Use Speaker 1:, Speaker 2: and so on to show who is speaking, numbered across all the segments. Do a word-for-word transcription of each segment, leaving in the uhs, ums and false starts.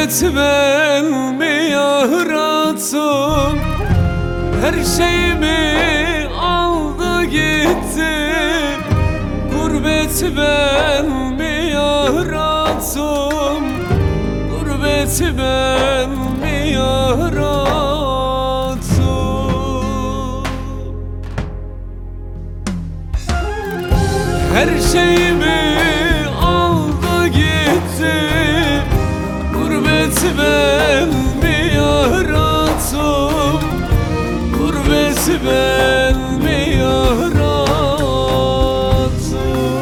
Speaker 1: Gurbet ben mi yarattım? Her şeyimi aldı gitti. Gurbet ben mi yarattım? Gurbet ben mi yarattım? Her şeyimi aldı gitti. Gurbet ben mi yarattım? Gurbet ben mi yarattım?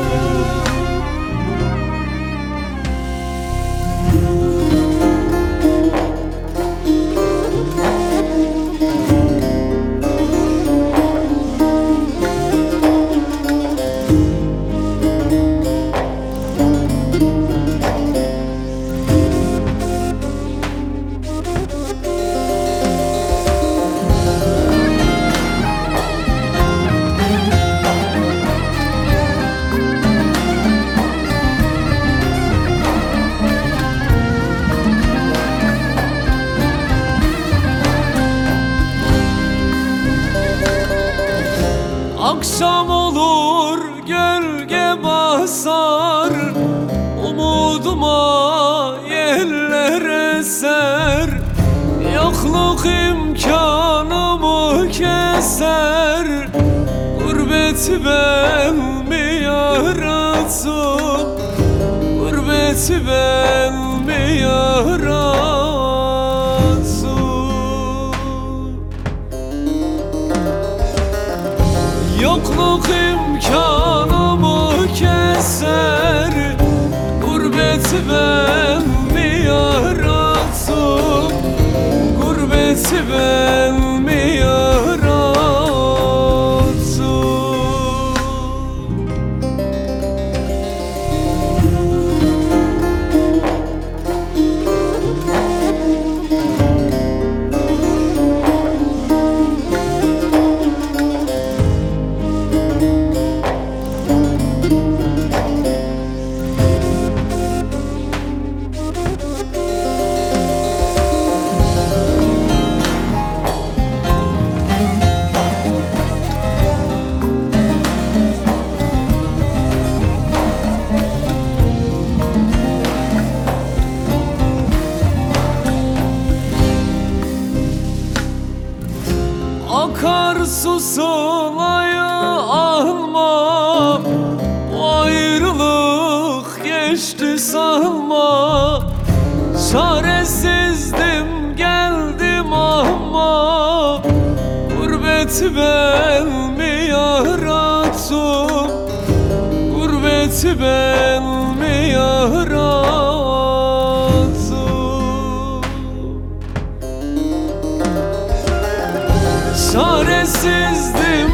Speaker 1: Akşam olur gölge basar, umuduma yeller eser. Yokluk imkanımı keser. Gurbet ben mi yarattım? Gurbet ben mi yarattım? Yokluk imkanımı keser. Gurbet ben mi yarattım? Gurbet ben mi yarattım? Akarsu sılaya alma, bu ayrılık geçti sanma. Çaresizdim geldim ama, gurbet ben mi yarattım? Gurbet ben mi yarattım? Çaresizdim